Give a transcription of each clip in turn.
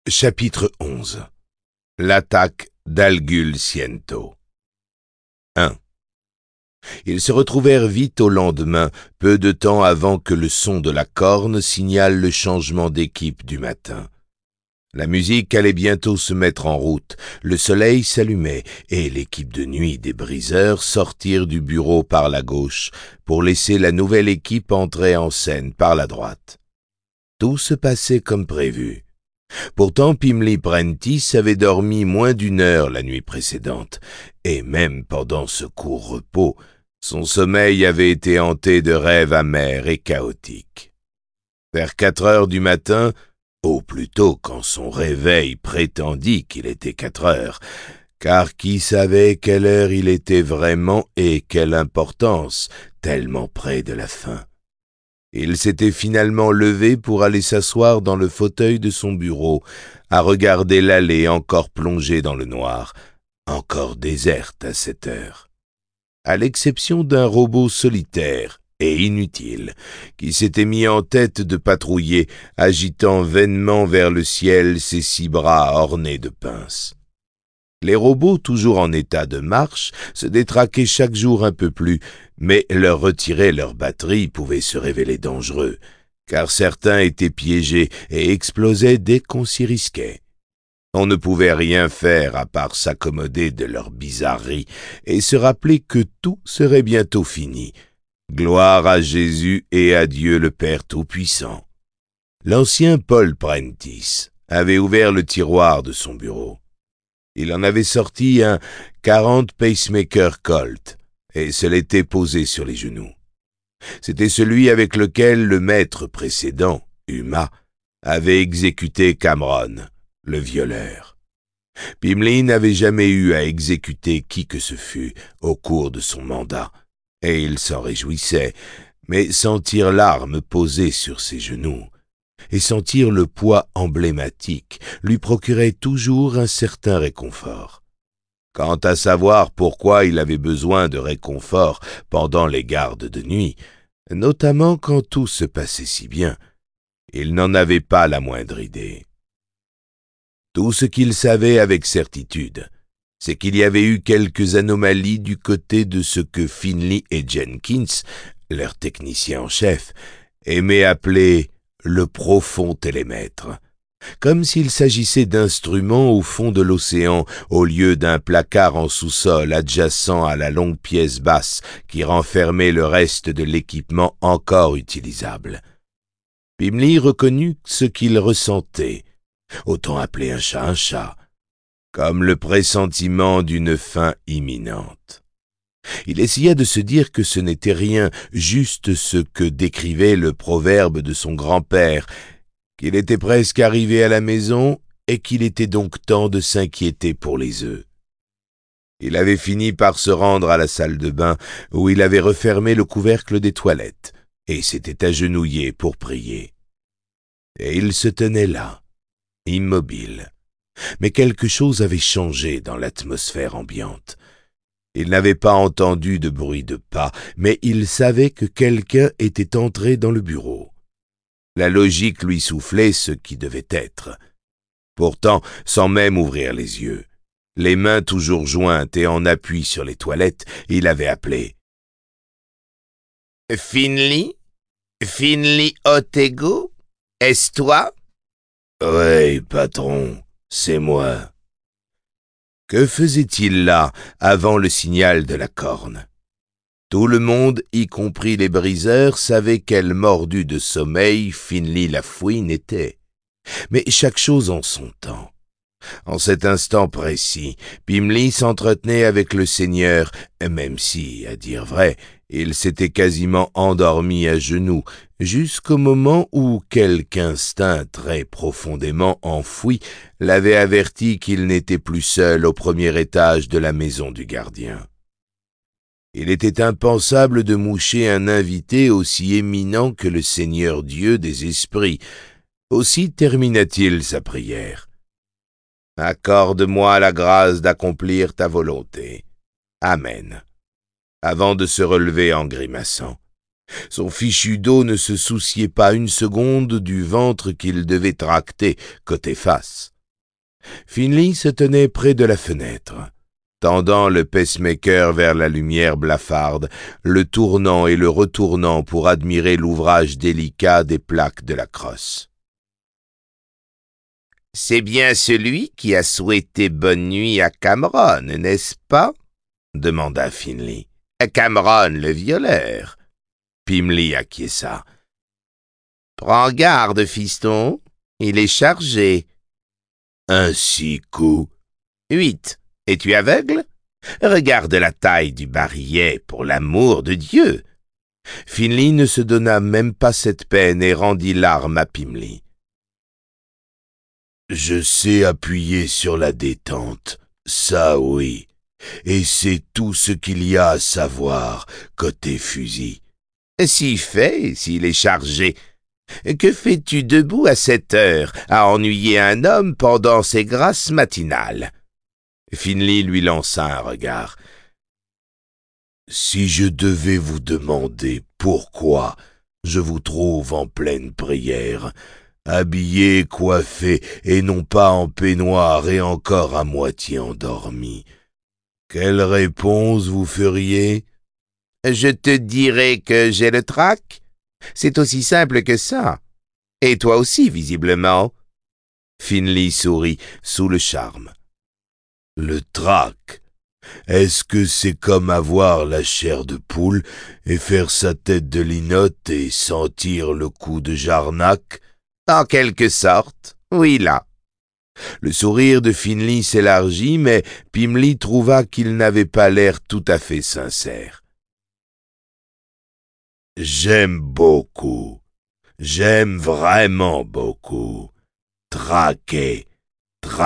Chapitre 11. L'attaque d'Algul-Ciento. 1. Ils se retrouvèrent vite au lendemain, peu de temps avant que le son de la corne signale le changement d'équipe du matin. La musique allait bientôt se mettre en route, le soleil s'allumait et l'équipe de nuit des briseurs sortirent du bureau par la gauche pour laisser la nouvelle équipe entrer en scène par la droite. Tout se passait comme prévu. Pourtant, Pimli Prentice avait dormi moins d'1 heure la nuit précédente, et même pendant ce court repos, son sommeil avait été hanté de rêves amers et chaotiques. Vers 4 heures du matin, ou plutôt quand son réveil prétendit qu'il était 4 heures, car qui savait quelle heure il était vraiment et quelle importance, tellement près de la fin. Il s'était finalement levé pour aller s'asseoir dans le fauteuil de son bureau, à regarder l'allée encore plongée dans le noir, encore déserte à cette heure. À l'exception d'un robot solitaire et inutile, qui s'était mis en tête de patrouiller, agitant vainement vers le ciel ses 6 bras ornés de pinces. Les robots, toujours en état de marche, se détraquaient chaque jour un peu plus, mais leur retirer leur batterie pouvait se révéler dangereux, car certains étaient piégés et explosaient dès qu'on s'y risquait. On ne pouvait rien faire à part s'accommoder de leurs bizarreries et se rappeler que tout serait bientôt fini. Gloire à Jésus et à Dieu le Père Tout-Puissant. L'ancien Paul Prentice avait ouvert le tiroir de son bureau. Il en avait sorti un 40 pacemaker Colt et se l'était posé sur les genoux. C'était celui avec lequel le maître précédent, Uma, avait exécuté Cameron, le violeur. Pimli n'avait jamais eu à exécuter qui que ce fût au cours de son mandat, et il s'en réjouissait, mais sentir l'arme posée sur ses genoux et sentir le poids emblématique lui procurait toujours un certain réconfort. Quant à savoir pourquoi il avait besoin de réconfort pendant les gardes de nuit, notamment quand tout se passait si bien, il n'en avait pas la moindre idée. Tout ce qu'il savait avec certitude, c'est qu'il y avait eu quelques anomalies du côté de ce que Finley et Jenkins, leur technicien en chef, aimaient appeler le profond télémètre, comme s'il s'agissait d'instruments au fond de l'océan au lieu d'un placard en sous-sol adjacent à la longue pièce basse qui renfermait le reste de l'équipement encore utilisable. Pimli reconnut ce qu'il ressentait, autant appeler un chat, comme le pressentiment d'une fin imminente. Il essaya de se dire que ce n'était rien, juste ce que décrivait le proverbe de son grand-père, qu'il était presque arrivé à la maison et qu'il était donc temps de s'inquiéter pour les œufs. Il avait fini par se rendre à la salle de bain où il avait refermé le couvercle des toilettes et s'était agenouillé pour prier. Et il se tenait là, immobile. Mais quelque chose avait changé dans l'atmosphère ambiante. Il n'avait pas entendu de bruit de pas, mais il savait que quelqu'un était entré dans le bureau. La logique lui soufflait ce qui devait être. Pourtant, sans même ouvrir les yeux, les mains toujours jointes et en appui sur les toilettes, il avait appelé. « Finley Otego? Est-ce toi ?»« Oui, patron, c'est moi. » Que faisait-il là, avant le signal de la corne? Tout le monde, y compris les briseurs, savait quel mordu de sommeil Finley Lafouine était. Mais chaque chose en son temps. En cet instant précis, Pimli s'entretenait avec le Seigneur, même si, à dire vrai, il s'était quasiment endormi à genoux, jusqu'au moment où quelque instinct très profondément enfoui l'avait averti qu'il n'était plus seul au premier étage de la maison du gardien. Il était impensable de moucher un invité aussi éminent que le Seigneur Dieu des esprits. Aussi termina-t-il sa prière. « Accorde-moi la grâce d'accomplir ta volonté. Amen. » Avant de se relever en grimaçant. Son fichu dos ne se souciait pas une seconde du ventre qu'il devait tracter côté face. Finley se tenait près de la fenêtre, tendant le pacemaker vers la lumière blafarde, le tournant et le retournant pour admirer l'ouvrage délicat des plaques de la crosse. « C'est bien celui qui a souhaité bonne nuit à Cameron, n'est-ce pas ?» demanda Finley. « Cameron le violeur. » Pimley acquiesça. « Prends garde, fiston, il est chargé. » « Un 6 coups. »« 8. Es-tu aveugle? Regarde la taille du barillet, pour l'amour de Dieu. » Finley ne se donna même pas cette peine et rendit l'arme à Pimley. « Je sais appuyer sur la détente, ça oui, et c'est tout ce qu'il y a à savoir côté fusil. »« Si fait, s'il est chargé. Que fais-tu debout à cette heure, à ennuyer un homme pendant ses grâces matinales? » Finley lui lança un regard. « Si je devais vous demander pourquoi je vous trouve en pleine prière, habillé, coiffé, et non pas en peignoir et encore à moitié endormi, quelle réponse vous feriez? »« Je te dirais que j'ai le trac. C'est aussi simple que ça. Et toi aussi, visiblement. » Finley sourit sous le charme. « Le trac, est-ce que c'est comme avoir la chair de poule et faire sa tête de linotte et sentir le coup de Jarnac? »« En quelque sorte, oui là. » Le sourire de Finley s'élargit, mais Pimley trouva qu'il n'avait pas l'air tout à fait sincère. « J'aime beaucoup. J'aime vraiment beaucoup. Traquer, traquenard. »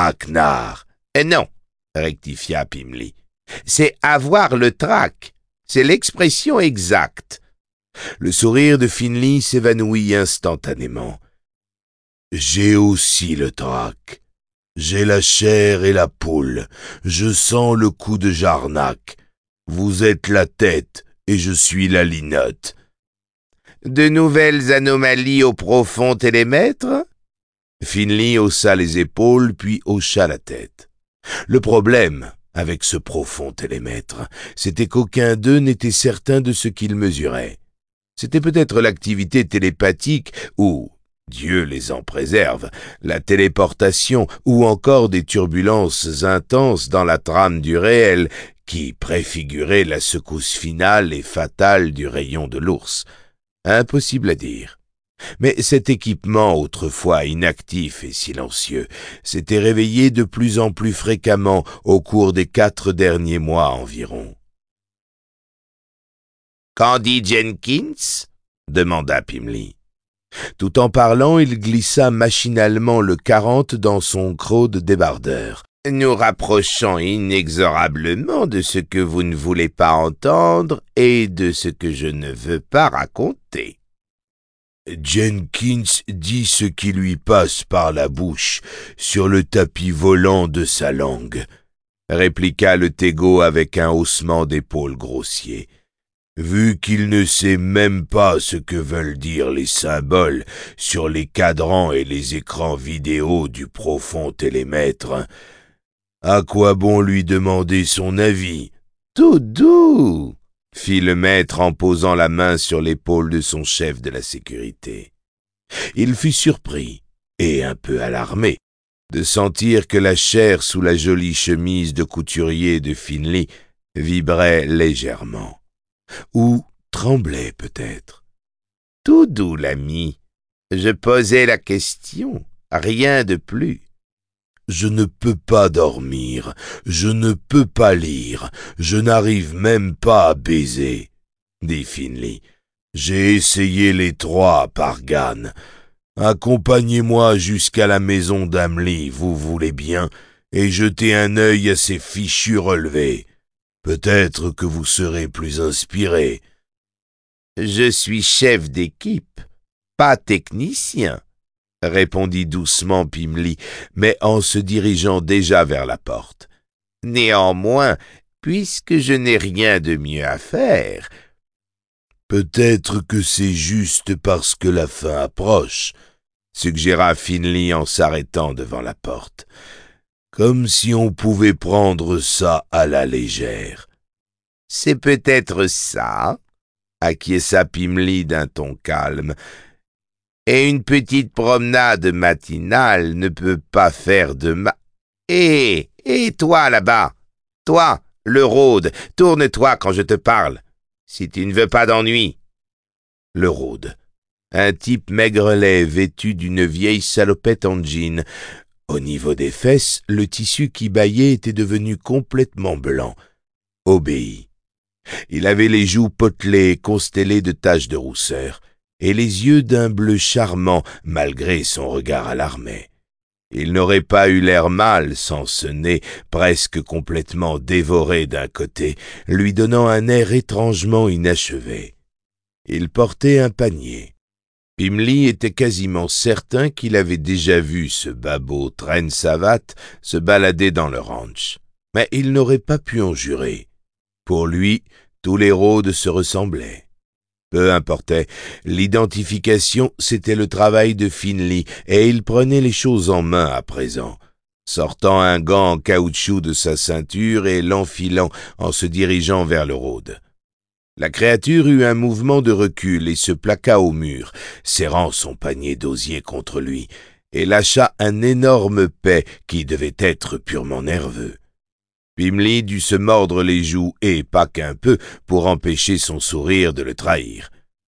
« Non, » rectifia Pimley. « C'est avoir le trac. C'est l'expression exacte. » Le sourire de Finley s'évanouit instantanément. « J'ai aussi le trac. J'ai la chair et la poule. Je sens le coup de Jarnac. Vous êtes la tête et je suis la linotte. » « De nouvelles anomalies au profond télémètre ?» Finley haussa les épaules puis hocha la tête. Le problème avec ce profond télémètre, c'était qu'aucun d'eux n'était certain de ce qu'il mesurait. C'était peut-être l'activité télépathique ou, Dieu les en préserve, la téléportation ou encore des turbulences intenses dans la trame du réel qui préfiguraient la secousse finale et fatale du rayon de l'ours. Impossible à dire. Mais cet équipement, autrefois inactif et silencieux, s'était réveillé de plus en plus fréquemment au cours des 4 derniers mois environ. « Qu'en dit Jenkins ?» demanda Pimley. Tout en parlant, il glissa machinalement le 40 dans son croc de débardeur. « Nous rapprochons inexorablement de ce que vous ne voulez pas entendre et de ce que je ne veux pas raconter. » Jenkins dit ce qui lui passe par la bouche, sur le tapis volant de sa langue, répliqua le Tego avec un haussement d'épaules grossier. Vu qu'il ne sait même pas ce que veulent dire les symboles sur les cadrans et les écrans vidéo du profond télémètre, à quoi bon lui demander son avis? Tout doux, fit le maître en posant la main sur l'épaule de son chef de la sécurité. Il fut surpris et un peu alarmé de sentir que la chair sous la jolie chemise de couturier de Finley vibrait légèrement. Ou tremblait peut-être. Tout doux, l'ami. Je posais la question, rien de plus. Je ne peux pas dormir, je ne peux pas lire, je n'arrive même pas à baiser, dit Finley. J'ai essayé les 3 par Gann. Accompagnez-moi jusqu'à la maison d'Hamley, vous voulez bien, et jetez un œil à ces fichus relevés. Peut-être que vous serez plus inspiré. Je suis chef d'équipe, pas technicien, répondit doucement Pimley, mais en se dirigeant déjà vers la porte. Néanmoins, puisque je n'ai rien de mieux à faire... Peut-être que c'est juste parce que la fin approche, suggéra Finley en s'arrêtant devant la porte. Comme si on pouvait prendre ça à la légère. »« C'est peut-être ça, » acquiesça Pimli d'un ton calme. « Et une petite promenade matinale ne peut pas faire de mal. Hé, toi là-bas, toi, le rôde, tourne-toi quand je te parle, si tu ne veux pas d'ennui. » Le rôde, un type maigrelet vêtu d'une vieille salopette en jean. Au niveau des fesses, le tissu qui bâillait était devenu complètement blanc. Obéit. Il avait les joues potelées, constellées de taches de rousseur, et les yeux d'un bleu charmant, malgré son regard alarmé. Il n'aurait pas eu l'air mâle sans ce nez presque complètement dévoré d'un côté, lui donnant un air étrangement inachevé. Il portait un panier. Pimli était quasiment certain qu'il avait déjà vu ce babot Tren Savat se balader dans le ranch, mais il n'aurait pas pu en jurer. Pour lui, tous les rôdes se ressemblaient. Peu importait, l'identification, c'était le travail de Finley, et il prenait les choses en main à présent, sortant un gant en caoutchouc de sa ceinture et l'enfilant en se dirigeant vers le rôde. La créature eut un mouvement de recul et se plaqua au mur, serrant son panier d'osier contre lui, et lâcha un énorme paix qui devait être purement nerveux. Pimli dut se mordre les joues, et pas qu'un peu, pour empêcher son sourire de le trahir.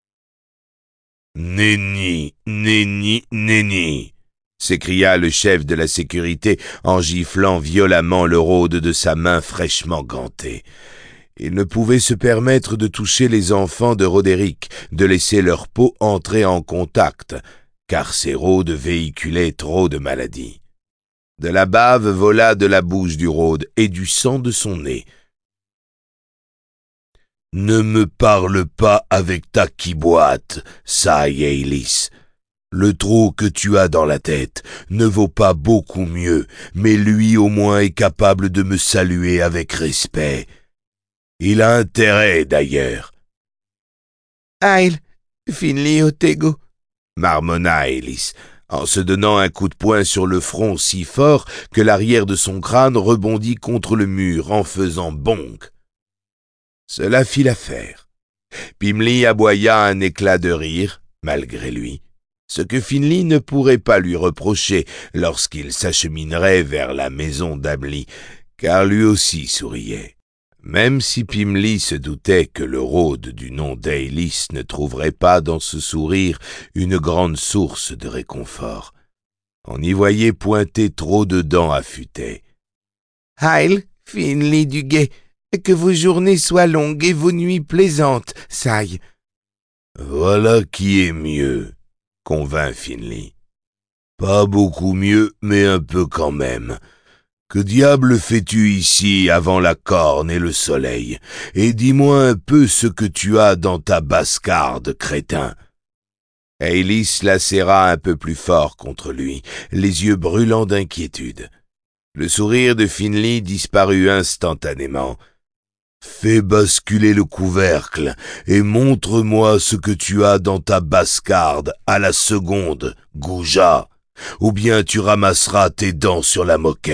« Nenni, nenni, nenni !» s'écria le chef de la sécurité en giflant violemment le rôde de sa main fraîchement gantée. Il ne pouvait se permettre de toucher les enfants de Roderick, de laisser leur peau entrer en contact, car ces rôdes véhiculaient trop de maladies. De la bave vola de la bouche du rôde et du sang de son nez. « Ne me parle pas avec ta quiboite, Sai Eilis. Le trou que tu as dans la tête ne vaut pas beaucoup mieux, mais lui au moins est capable de me saluer avec respect. Il a intérêt, d'ailleurs. »« Aïe, Finley Otego, » marmonna Eilis, en se donnant un coup de poing sur le front si fort que l'arrière de son crâne rebondit contre le mur en faisant bonk. Cela fit l'affaire. Pimli aboya un éclat de rire, malgré lui, ce que Finley ne pourrait pas lui reprocher lorsqu'il s'acheminerait vers la maison d'Amli, car lui aussi souriait. Même si Pimli se doutait que le rôde du nom d'Eilis ne trouverait pas dans ce sourire une grande source de réconfort. On y voyait pointer trop de dents affûtées. « Heil, Finley du Guet, que vos journées soient longues et vos nuits plaisantes, Sai. »« Voilà qui est mieux, » convint Finley. « Pas beaucoup mieux, mais un peu quand même. » Que diable fais-tu ici avant la corne et le soleil? Et dis-moi un peu ce que tu as dans ta basse-garde, crétin. » Eilis la serra un peu plus fort contre lui, les yeux brûlants d'inquiétude. Le sourire de Finley disparut instantanément. « Fais basculer le couvercle et montre-moi ce que tu as dans ta basse-garde à la seconde, goujat, ou bien tu ramasseras tes dents sur la moquette. »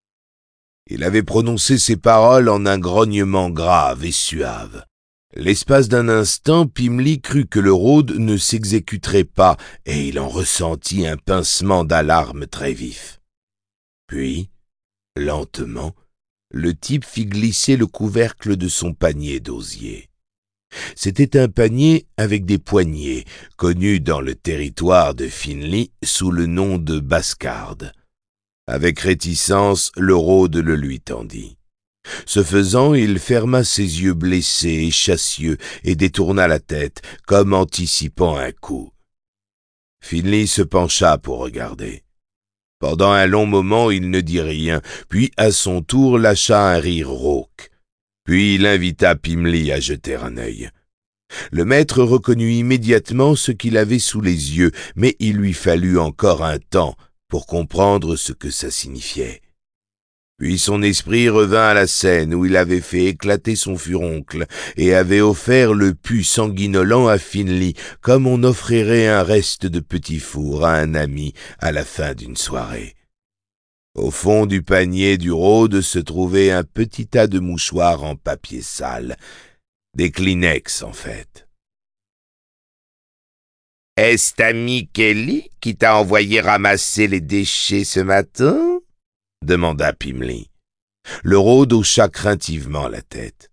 Il avait prononcé ces paroles en un grognement grave et suave. L'espace d'un instant, Pimli crut que le rôde ne s'exécuterait pas, et il en ressentit un pincement d'alarme très vif. Puis, lentement, le type fit glisser le couvercle de son panier d'osier. C'était un panier avec des poignées, connu dans le territoire de Finley sous le nom de basse-garde. Avec réticence, le rôde le lui tendit. Ce faisant, il ferma ses yeux blessés et chassieux et détourna la tête, comme anticipant un coup. Finley se pencha pour regarder. Pendant un long moment, il ne dit rien, puis à son tour lâcha un rire rauque. Puis il invita Pimli à jeter un œil. Le maître reconnut immédiatement ce qu'il avait sous les yeux, mais il lui fallut encore un temps pour comprendre ce que ça signifiait. Puis son esprit revint à la scène où il avait fait éclater son furoncle et avait offert le pu sanguinolent à Finley, comme on offrirait un reste de petit four à un ami à la fin d'une soirée. Au fond du panier du rôde se trouvait un petit tas de mouchoirs en papier sale, des Kleenex en fait. « Est-ce ta amie Kelly qui t'a envoyé ramasser les déchets ce matin ?» demanda Pimli. Le rôde hocha craintivement la tête.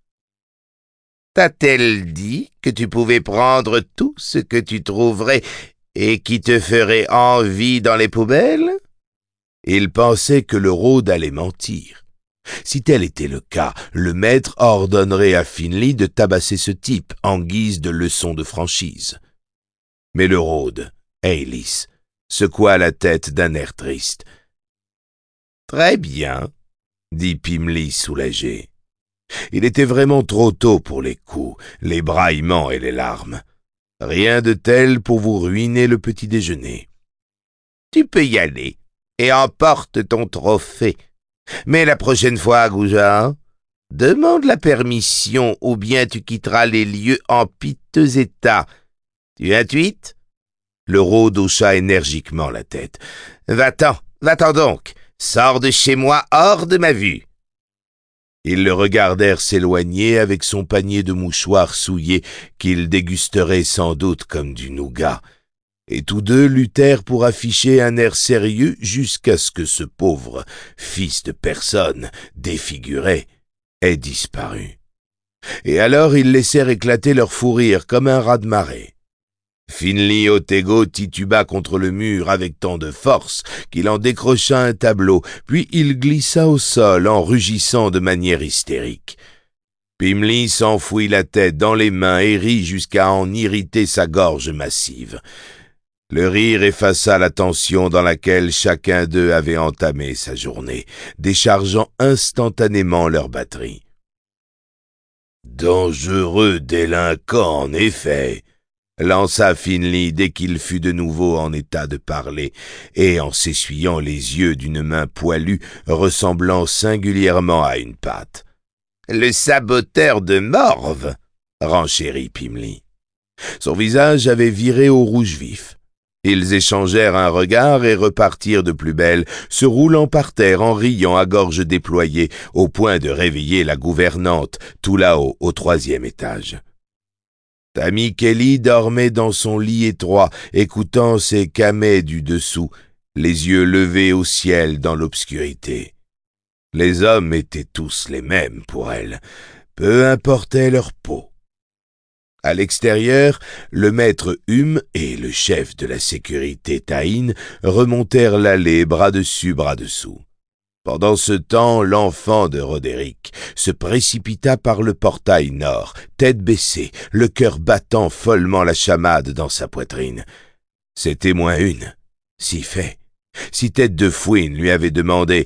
« T'a-t-elle dit que tu pouvais prendre tout ce que tu trouverais et qui te ferait envie dans les poubelles ?» Il pensait que le rôde allait mentir. Si tel était le cas, le maître ordonnerait à Finley de tabasser ce type en guise de leçon de franchise. Mais le rôde, Ailís, secoua la tête d'un air triste. « Très bien, » dit Pimli soulagé. Il était vraiment trop tôt pour les coups, les braillements et les larmes. Rien de tel pour vous ruiner le petit déjeuner. « Tu peux y aller et emporte ton trophée. Mais la prochaine fois, Goujat, demande la permission ou bien tu quitteras les lieux en piteux état. Tu intuites ?» Le rôde hocha énergiquement la tête. « Va-t'en donc, sors de chez moi hors de ma vue. » Ils le regardèrent s'éloigner avec son panier de mouchoirs souillés qu'il dégusterait sans doute comme du nougat. Et tous deux luttèrent pour afficher un air sérieux jusqu'à ce que ce pauvre fils de personne, défiguré, ait disparu. Et alors ils laissèrent éclater leur fou rire comme un raz-de-marée. Finley Otago tituba contre le mur avec tant de force qu'il en décrocha un tableau, puis il glissa au sol en rugissant de manière hystérique. Pimli s'enfouit la tête dans les mains et rit jusqu'à en irriter sa gorge massive. Le rire effaça la tension dans laquelle chacun d'eux avait entamé sa journée, déchargeant instantanément leur batterie. « Dangereux délinquant, en effet !» lança Finley dès qu'il fut de nouveau en état de parler, et en s'essuyant les yeux d'une main poilue ressemblant singulièrement à une patte. « Le saboteur de morve !» renchérit Pimli. Son visage avait viré au rouge vif. Ils échangèrent un regard et repartirent de plus belle, se roulant par terre en riant à gorge déployée, au point de réveiller la gouvernante, tout là-haut, au 3e étage. Tammy Kelly dormait dans son lit étroit, écoutant ses camets du dessous, les yeux levés au ciel dans l'obscurité. Les hommes étaient tous les mêmes pour elle, peu importait leur peau. À l'extérieur, le maître et le chef de la sécurité Taïn remontèrent l'allée bras dessus, bras dessous. Pendant ce temps, l'enfant de Roderick se précipita par le portail nord, tête baissée, le cœur battant follement la chamade dans sa poitrine. C'était moins une, si fait. Si Tête de Fouine lui avait demandé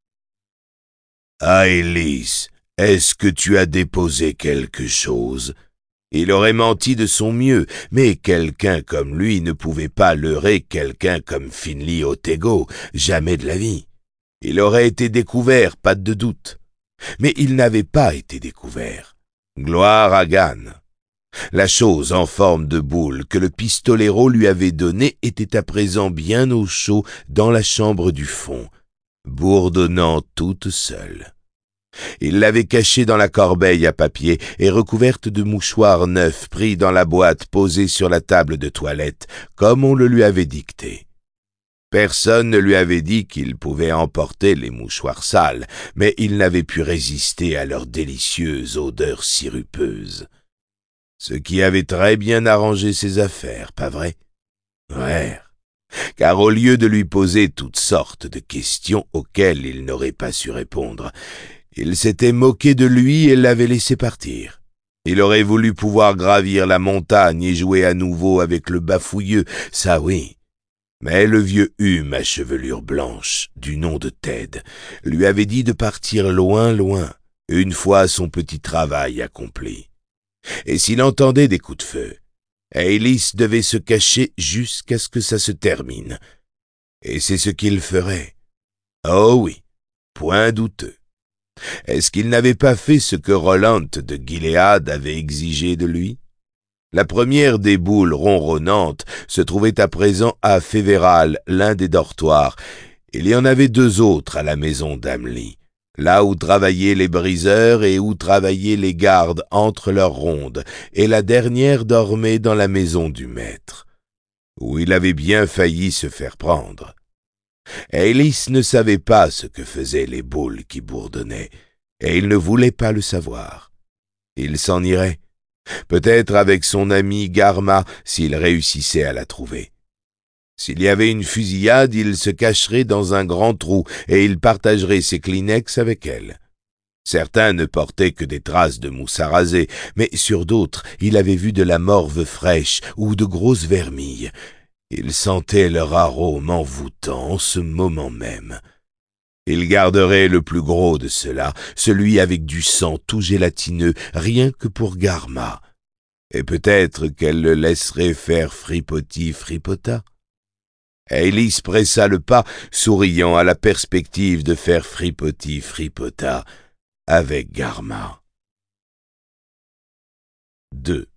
« Ailís, est-ce que tu as déposé quelque chose ?» Il aurait menti de son mieux, mais quelqu'un comme lui ne pouvait pas leurrer quelqu'un comme Finley Otago, jamais de la vie. Il aurait été découvert, pas de doute. Mais il n'avait pas été découvert. Gloire à Gan. La chose en forme de boule que le pistolero lui avait donnée était à présent bien au chaud dans la chambre du fond, bourdonnant toute seule. Il l'avait cachée dans la corbeille à papier et recouverte de mouchoirs neufs pris dans la boîte posée sur la table de toilette, comme on le lui avait dicté. Personne ne lui avait dit qu'il pouvait emporter les mouchoirs sales, mais il n'avait pu résister à leur délicieuse odeur sirupeuse. Ce qui avait très bien arrangé ses affaires, pas vrai? Ouais. Car au lieu de lui poser toutes sortes de questions auxquelles il n'aurait pas su répondre, il s'était moqué de lui et l'avait laissé partir. Il aurait voulu pouvoir gravir la montagne et jouer à nouveau avec le bafouilleux, ça oui. Mais le vieux à chevelure blanche, du nom de Ted, lui avait dit de partir loin, loin, une fois son petit travail accompli. Et s'il entendait des coups de feu, Ailís devait se cacher jusqu'à ce que ça se termine. Et c'est ce qu'il ferait. Oh oui, point douteux. Est-ce qu'il n'avait pas fait ce que Roland de Gilead avait exigé de lui? La première des boules ronronnantes se trouvait à présent à Févéral, l'un des dortoirs, Il y en avait 2 autres à la maison d'Amely, là où travaillaient les briseurs et où travaillaient les gardes entre leurs rondes, et la dernière dormait dans la maison du maître, où il avait bien failli se faire prendre. Alice ne savait pas ce que faisaient les boules qui bourdonnaient, et il ne voulait pas le savoir. Il s'en irait, peut-être avec son ami Garma s'il réussissait à la trouver. S'il y avait une fusillade, il se cacherait dans un grand trou et il partagerait ses Kleenex avec elle. Certains ne portaient que des traces de mousse à raser, mais sur d'autres, il avait vu de la morve fraîche ou de grosses vermilles. Il sentait leur arôme envoûtant en ce moment même. Il garderait le plus gros de cela, celui avec du sang tout gélatineux, rien que pour Garma. Et peut-être qu'elle le laisserait faire fripota. Alice pressa le pas, souriant à la perspective de faire fripota avec Garma. 2.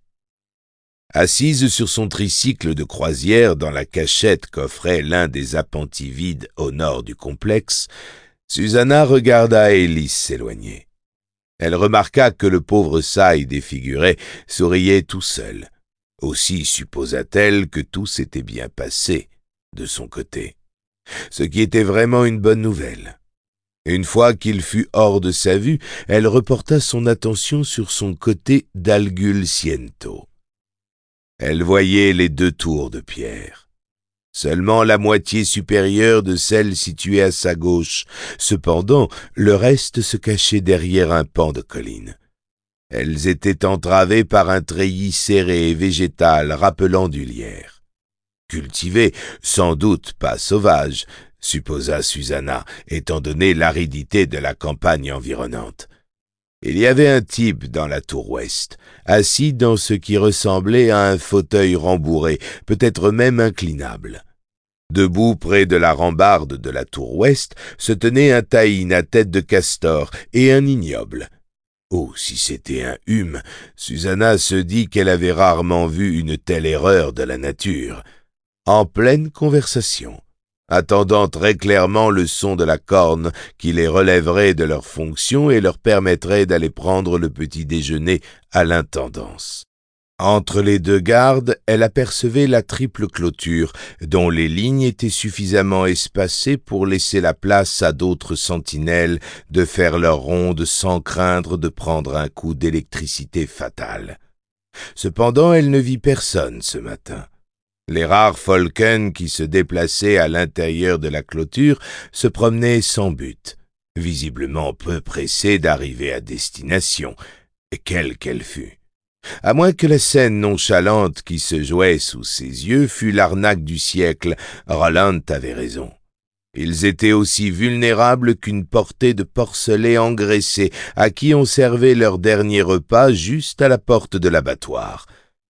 Assise sur son tricycle de croisière dans la cachette qu'offrait l'un des appentis vides au nord du complexe, Susanna regarda Alice s'éloigner. Elle remarqua que le pauvre Sai défiguré souriait tout seul. Aussi supposa-t-elle que tout s'était bien passé de son côté, ce qui était vraiment une bonne nouvelle. Une fois qu'il fut hors de sa vue, elle reporta son attention sur son côté d'Algulciento. Elle voyait les 2 tours de pierre. Seulement la moitié supérieure de celle située à sa gauche. Cependant, le reste se cachait derrière un pan de colline. Elles étaient entravées par un treillis serré et végétal rappelant du lierre. Cultivé, sans doute pas sauvage, supposa Susanna, étant donné l'aridité de la campagne environnante. Il y avait un type dans la tour ouest, assis dans ce qui ressemblait à un fauteuil rembourré, peut-être même inclinable. Debout près de la rambarde de la tour ouest se tenait un taïn à tête de castor et un ignoble. Oh, si c'était un hume, Susanna se dit qu'elle avait rarement vu une telle erreur de la nature. En pleine conversation, attendant très clairement le son de la corne qui les relèverait de leurs fonctions et leur permettrait d'aller prendre le petit déjeuner à l'intendance. Entre les 2 gardes, elle apercevait la triple clôture, dont les lignes étaient suffisamment espacées pour laisser la place à d'autres sentinelles de faire leur ronde sans craindre de prendre un coup d'électricité fatale. Cependant, elle ne vit personne ce matin. Les rares Folken qui se déplaçaient à l'intérieur de la clôture se promenaient sans but, visiblement peu pressés d'arriver à destination, quelle qu'elle fût. À moins que la scène nonchalante qui se jouait sous ses yeux fût l'arnaque du siècle, Roland avait raison. Ils étaient aussi vulnérables qu'une portée de porcelets engraissés à qui on servait leur dernier repas juste à la porte de l'abattoir.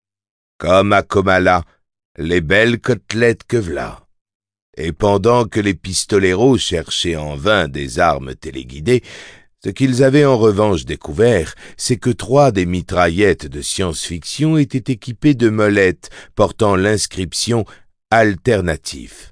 Comme à Comala, les belles côtelettes que v'là. Et pendant que les pistoleros cherchaient en vain des armes téléguidées, ce qu'ils avaient en revanche découvert, c'est que 3 des mitraillettes de science-fiction étaient équipées de molettes portant l'inscription « Alternatif ».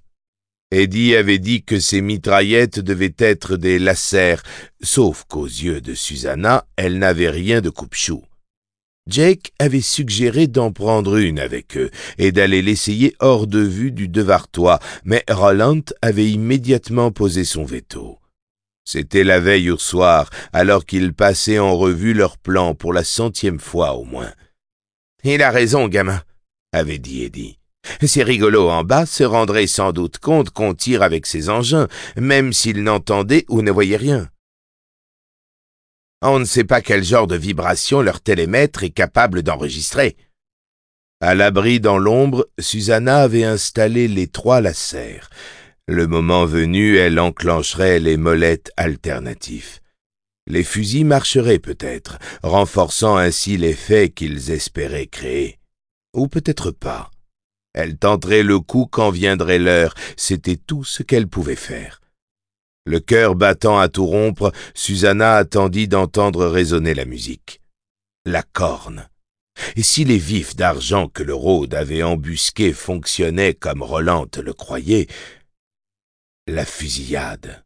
Eddie avait dit que ces mitraillettes devaient être des lasers, sauf qu'aux yeux de Susanna, elles n'avaient rien de coupe-chou. Jake avait suggéré d'en prendre une avec eux et d'aller l'essayer hors de vue du Devartois, mais Roland avait immédiatement posé son veto. C'était la veille au soir, alors qu'ils passaient en revue leur plan pour la 100e fois au moins. « Il a raison, gamin, » avait dit Eddie. « Ces rigolos en bas se rendraient sans doute compte qu'on tire avec ces engins, même s'ils n'entendaient ou ne voyaient rien. On ne sait pas quel genre de vibration leur télémètre est capable d'enregistrer. » À l'abri dans l'ombre, Susanna avait installé les 3 lasers. Le moment venu, elle enclencherait les molettes alternatifs. Les fusils marcheraient peut-être, renforçant ainsi l'effet qu'ils espéraient créer. Ou peut-être pas. Elle tenterait le coup quand viendrait l'heure, c'était tout ce qu'elle pouvait faire. Le cœur battant à tout rompre, Susanna attendit d'entendre résonner la musique. La corne. Et si les vifs d'argent que le rôde avait embusqués fonctionnaient comme Roland le croyait, la fusillade.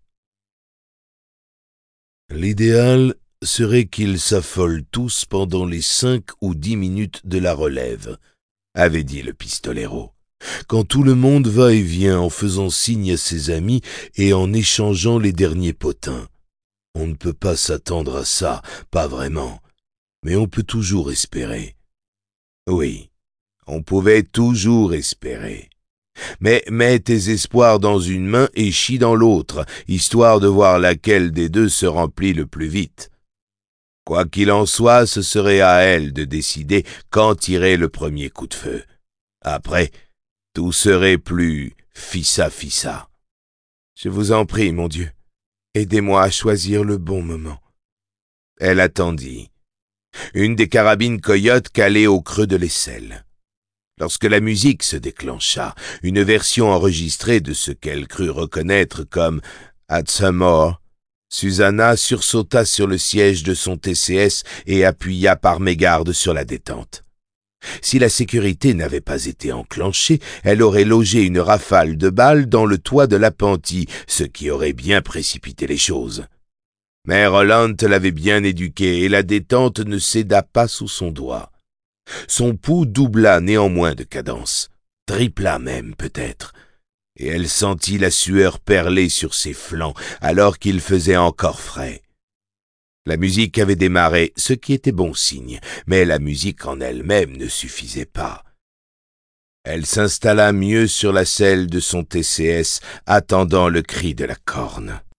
L'idéal serait qu'ils s'affolent tous pendant les 5 ou 10 minutes de la relève, avait dit le pistolero, quand tout le monde va et vient en faisant signe à ses amis et en échangeant les derniers potins. On ne peut pas s'attendre à ça, pas vraiment, mais on peut toujours espérer. Oui, on pouvait toujours espérer. Mais mets tes espoirs dans une main et chie dans l'autre, histoire de voir laquelle des deux se remplit le plus vite. Quoi qu'il en soit, ce serait à elle de décider quand tirer le premier coup de feu. Après, tout serait plus fissa-fissa. Je vous en prie, mon Dieu, aidez-moi à choisir le bon moment. Elle attendit. Une des carabines coyotes calée au creux de l'aisselle. Lorsque la musique se déclencha, une version enregistrée de ce qu'elle crut reconnaître comme « At some more », Susanna sursauta sur le siège de son TCS et appuya par mégarde sur la détente. Si la sécurité n'avait pas été enclenchée, elle aurait logé une rafale de balles dans le toit de l'appentis, ce qui aurait bien précipité les choses. Mais Roland l'avait bien éduquée et la détente ne céda pas sous son doigt. Son pouls doubla néanmoins de cadence, tripla même peut-être, et elle sentit la sueur perler sur ses flancs alors qu'il faisait encore frais. La musique avait démarré, ce qui était bon signe, mais la musique en elle-même ne suffisait pas. Elle s'installa mieux sur la selle de son TCS, attendant le cri de la corne.